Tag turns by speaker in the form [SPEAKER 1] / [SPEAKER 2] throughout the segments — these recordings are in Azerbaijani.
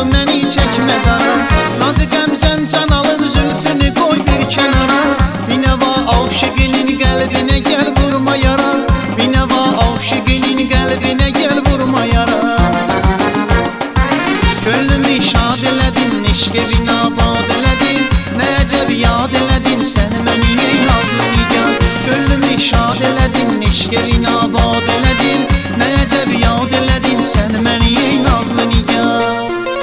[SPEAKER 1] oldu məni çəkmə dara. Nazı qəmzən can alır zülfünü qoy bir kənara. Binəva aşıqinin qəlbinə gəl vurma yara. Binəva aşıqinin qəlbinə gəl vurma yara. Könlümü şad elədin, eşqə binabad elədin. Nə əcəb yad elədin sən məni ey nazlı nigar. Könlümü şad elədin, eşqə binabad elədin. Nə əcəb yad elədin sən məni ey nazlı nigar.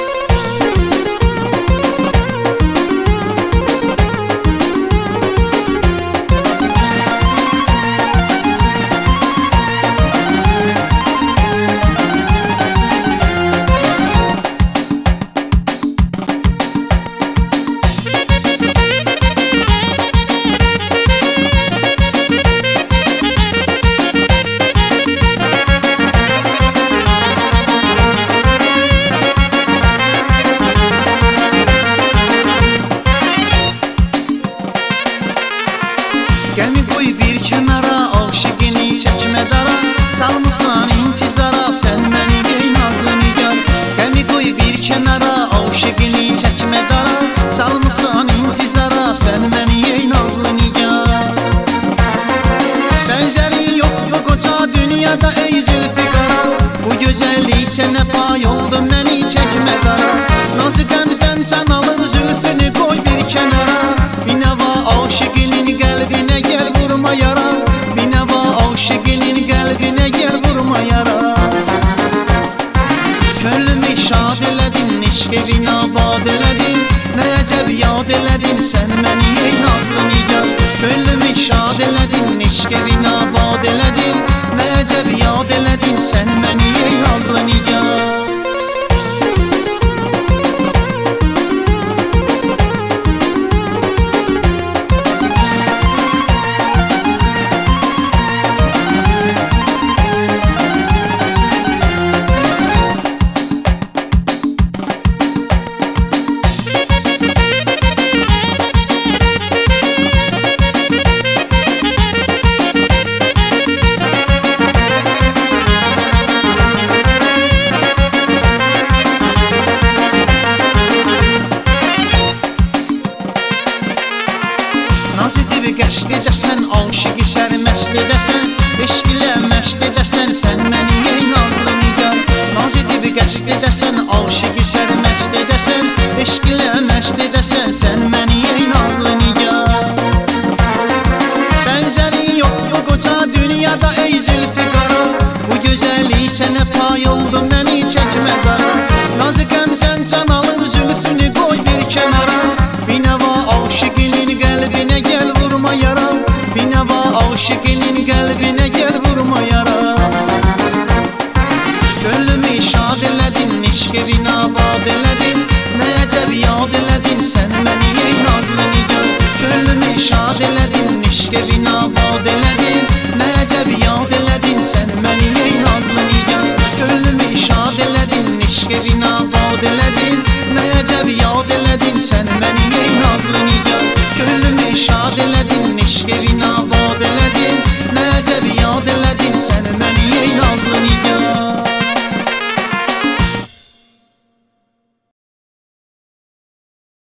[SPEAKER 1] Gəlmi qoy bir kənara, aşıqini çəkmə dara. Salmısan intizara, sən məni ey nazlı nigar. Gəlmi qoy bir kənara, aşıqini çəkmə dara. Salmısan intizara, sən məni ey nazlı nigar. Bənzərin yox bu qoca dünyada ey zülfiqara. Bu gözəllik sənə pay oldu məni çəkmə dara. Nazı qəmzən can alır zülfünü qoy bir kənara. Binəva aşıqinin qəlbinə gəl vurma yara. Binəva aşıqinin qəlbinə gəl vurma yara. Könlümü şad elədin, eşqə binabad elədin. Nə əcəb yad elədin sən məni ey nazlı nigar. Könlümü şad elədin, eşqə binabad elədin. Nə əcəb yad elədin sən məni ey nazlı nigar. Nazı dibi qəşd edəsən, aşıqı sərməst edəsən. Eşq ilə məşd edəsən, sən məni ey nazlı nigar. Nazı dibi qəşd edəsən, aşıqı sərməst edəsən. Eşq ilə məşd edəsən, sən məni ey nazlı nigar. Bənzərin yox bu qoca dünyada ey zülfiqara. Bu gözəllik sənə pay oldu məni çəkmə dara. Nazı qəmzən can alır zülfünü qoy bir kənara. Binəva aşıqinin qəlbinə gəl vurma yara. Binəva aşıqinin qəlbinə gəl vurma yara. Könlümü şad elədin, eşqə binabad elədin. Nə əcəb yad elədin sən məni ey nazlı nigar. Könlümü şad elədin, eşqə binabad elədin. Nə əcəb yad elədin sən məni ey nazlı nigar. Könlümü şad elədin, eşqə binabad elədin. Nə əcəb yad elədin sən məni ey nazlı nigar. Könlümü şad elədin, eşqə binabad